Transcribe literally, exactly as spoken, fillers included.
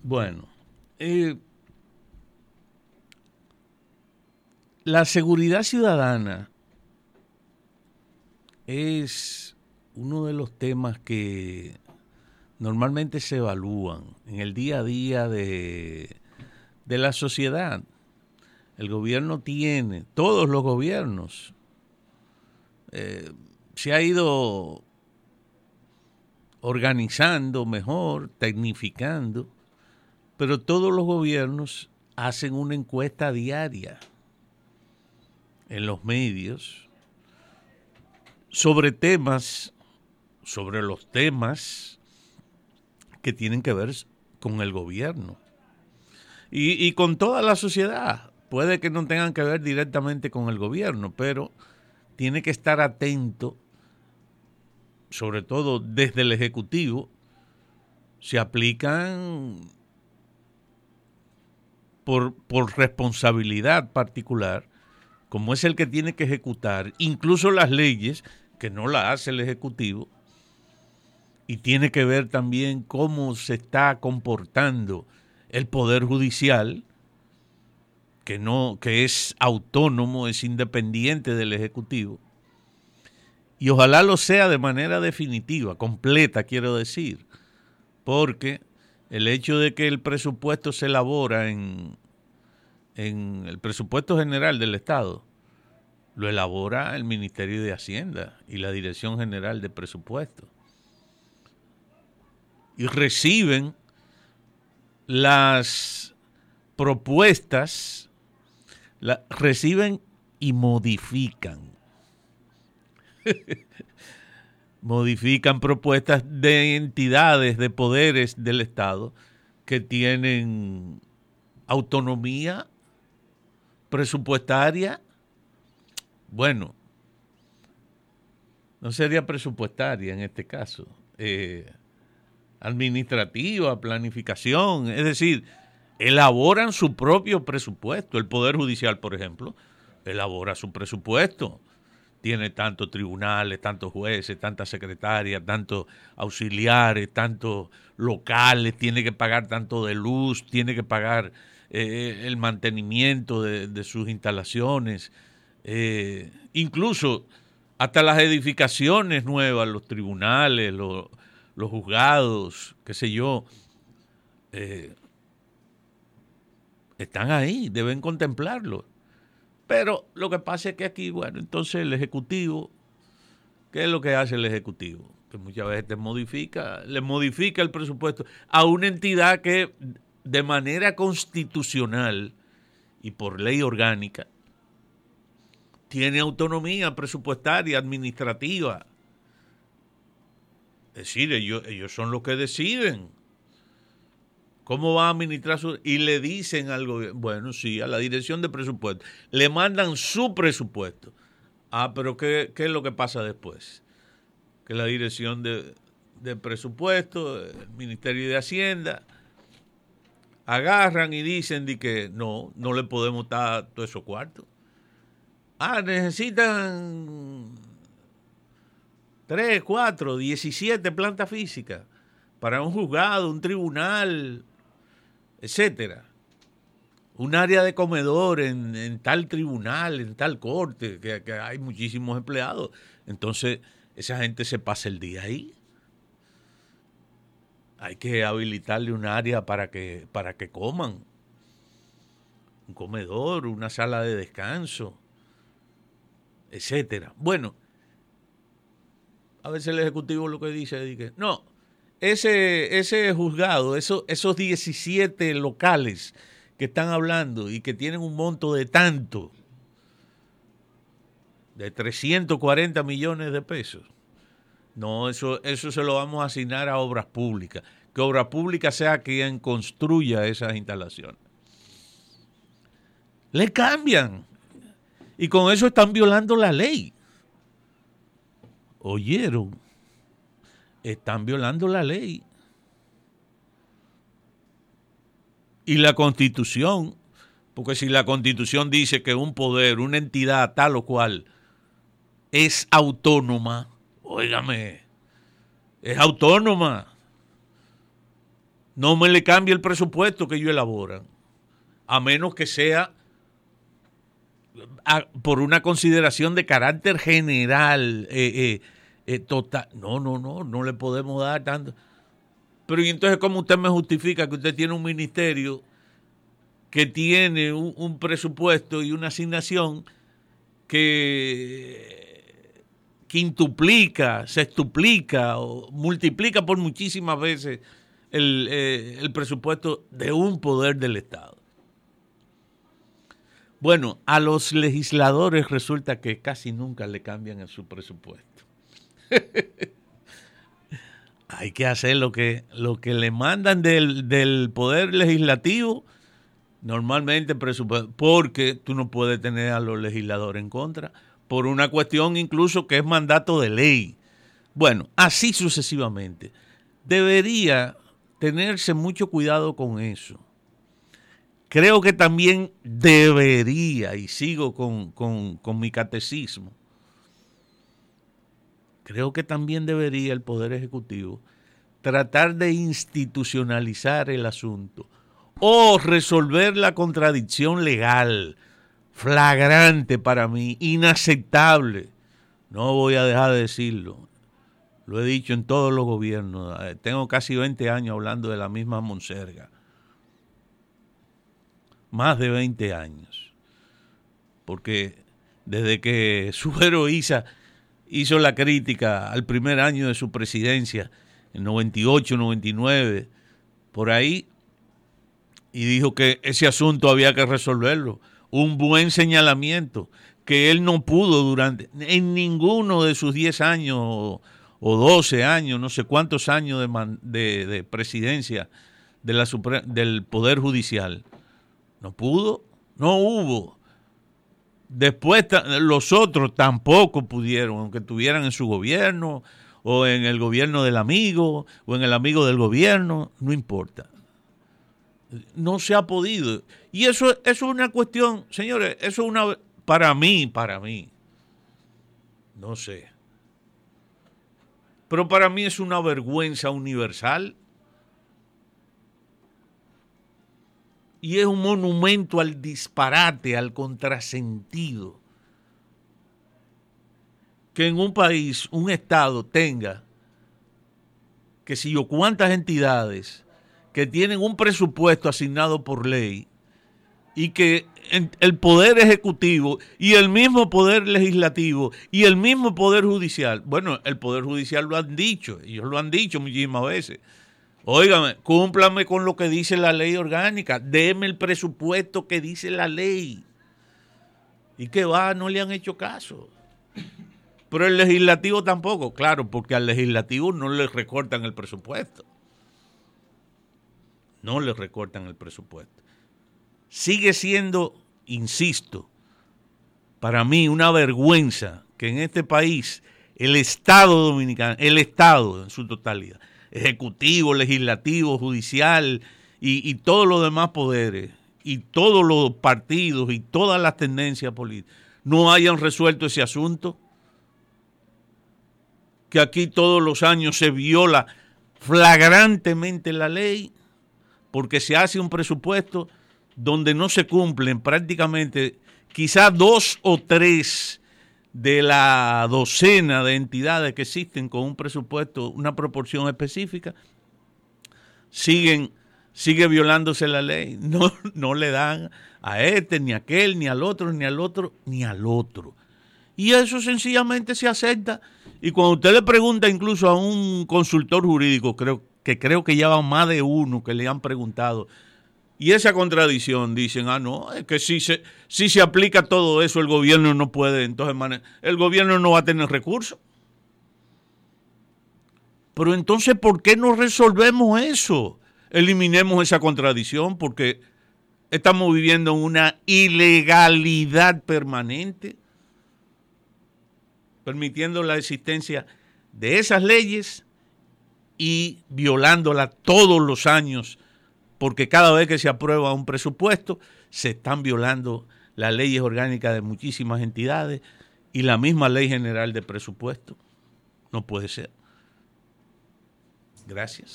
Bueno, eh, la seguridad ciudadana es uno de los temas que normalmente se evalúan en el día a día de, de la sociedad. El gobierno tiene, todos los gobiernos, eh, se ha ido organizando mejor, tecnificando, pero todos los gobiernos hacen una encuesta diaria en los medios sobre temas, sobre los temas que tienen que ver con el gobierno y, y con toda la sociedad. Puede que no tengan que ver directamente con el gobierno, pero tiene que estar atento, sobre todo desde el Ejecutivo. Se aplican por, por responsabilidad particular, como es el que tiene que ejecutar, incluso las leyes, que no las hace el Ejecutivo, y tiene que ver también cómo se está comportando el Poder Judicial, que no, que es autónomo, es independiente del Ejecutivo, y ojalá lo sea de manera definitiva, completa, quiero decir, porque el hecho de que el presupuesto se elabora en, en el presupuesto general del Estado, lo elabora el Ministerio de Hacienda y la Dirección General de Presupuesto, y reciben las propuestas, la, reciben y modifican. Modifican propuestas de entidades, de poderes del Estado que tienen autonomía presupuestaria. Bueno, no sería presupuestaria en este caso, eh, administrativa, planificación, es decir, elaboran su propio presupuesto. El Poder Judicial, por ejemplo, elabora su presupuesto. Tiene tantos tribunales, tantos jueces, tantas secretarias, tantos auxiliares, tantos locales, tiene que pagar tanto de luz, tiene que pagar eh, el mantenimiento de, de sus instalaciones, eh, incluso hasta las edificaciones nuevas, los tribunales, los, los juzgados, qué sé yo, eh, están ahí, deben contemplarlo. Pero lo que pasa es que aquí, bueno, entonces el Ejecutivo, ¿qué es lo que hace el Ejecutivo? Que muchas veces te modifica, le modifica el presupuesto a una entidad que de manera constitucional y por ley orgánica tiene autonomía presupuestaria, administrativa. Es decir, ellos, ellos son los que deciden cómo va a administrar su... Y le dicen al gobierno, bueno, sí, a la dirección de presupuesto, le mandan su presupuesto. Ah, pero ¿qué, qué es lo que pasa después? Que la dirección de, de presupuesto, el Ministerio de Hacienda, agarran y dicen de que no, no le podemos dar todos esos cuartos. Ah, necesitan tres, cuatro, diecisiete plantas físicas para un juzgado, un tribunal, etcétera. Un área de comedor en, en tal tribunal, en tal corte, que, que hay muchísimos empleados. Entonces, esa gente se pasa el día ahí. Hay que habilitarle un área para que, para que coman. Un comedor, una sala de descanso, etcétera. Bueno, a veces el Ejecutivo lo que dice es que no, ese, ese juzgado, esos, esos diecisiete locales que están hablando y que tienen un monto de tanto, de trescientos cuarenta millones de pesos, no, eso, eso se lo vamos a asignar a obras públicas, que Obras Públicas sea quien construya esas instalaciones. Le cambian y con eso están violando la ley. ¿Oyeron? Están violando la ley y la Constitución, porque si la Constitución dice que un poder, una entidad tal o cual es autónoma, óigame, es autónoma, no me le cambie el presupuesto que ellos elaboran, a menos que sea a, por una consideración de carácter general, eh, eh, eh, total. No, no, no, no le podemos dar tanto. Pero y entonces, ¿cómo usted me justifica que usted tiene un ministerio que tiene un, un presupuesto y una asignación que quintuplica, sextuplica o multiplica por muchísimas veces el, eh, el presupuesto de un poder del Estado? Bueno, a los legisladores resulta que casi nunca le cambian en su presupuesto. Hay que hacer lo que, lo que le mandan del, del poder legislativo, normalmente presupuesto, porque tú no puedes tener a los legisladores en contra, por una cuestión incluso que es mandato de ley. Bueno, así sucesivamente. Debería tenerse mucho cuidado con eso. Creo que también debería, y sigo con, con, con mi catecismo, creo que también debería el Poder Ejecutivo tratar de institucionalizar el asunto o resolver la contradicción legal, flagrante para mí, inaceptable. No voy a dejar de decirlo. Lo he dicho en todos los gobiernos. Tengo casi veinte años hablando de la misma monserga. Más de veinte años. Porque desde que Suero Isa hizo la crítica al primer año de su presidencia, en noventa y ocho, noventa y nueve, por ahí, y dijo que ese asunto había que resolverlo. Un buen señalamiento, que él no pudo durante, en ninguno de sus diez años o, o doce años, no sé cuántos años de, man, de, de presidencia de la Supre- del Poder Judicial. No pudo, no hubo. Después los otros tampoco pudieron, aunque estuvieran en su gobierno o en el gobierno del amigo o en el amigo del gobierno, no importa. No se ha podido. Y eso, eso es una cuestión, señores, eso es una, para mí, para mí, no sé. Pero para mí es una vergüenza universal. Y es un monumento al disparate, al contrasentido. Que en un país, un Estado tenga, que si yo cuántas entidades que tienen un presupuesto asignado por ley y que el Poder Ejecutivo y el mismo Poder Legislativo y el mismo Poder Judicial, bueno, el Poder Judicial lo han dicho, ellos lo han dicho muchísimas veces. Óigame, cúmplame con lo que dice la ley orgánica, deme el presupuesto que dice la ley. ¿Y qué va? No le han hecho caso. Pero el legislativo tampoco, claro, porque al legislativo no le recortan el presupuesto. No le recortan el presupuesto. Sigue siendo, insisto, para mí una vergüenza que en este país el Estado dominicano, el Estado en su totalidad, ejecutivo, legislativo, judicial y, y todos los demás poderes y todos los partidos y todas las tendencias políticas no hayan resuelto ese asunto, que aquí todos los años se viola flagrantemente la ley porque se hace un presupuesto donde no se cumplen prácticamente quizás dos o tres de la docena de entidades que existen con un presupuesto, una proporción específica, siguen, sigue violándose la ley. No, no le dan a este, ni a aquel, ni al otro, ni al otro, ni al otro. Y eso sencillamente se acepta. Y cuando usted le pregunta incluso a un consultor jurídico, creo que creo que ya va más de uno que le han preguntado, y esa contradicción, dicen, ah, no, es que si se, si se aplica todo eso, el gobierno no puede, entonces el gobierno no va a tener recursos. Pero entonces, ¿por qué no resolvemos eso? Eliminemos esa contradicción, porque estamos viviendo en una ilegalidad permanente, permitiendo la existencia de esas leyes y violándolas todos los años, porque cada vez que se aprueba un presupuesto se están violando las leyes orgánicas de muchísimas entidades y la misma ley general de presupuesto. No puede ser. Gracias.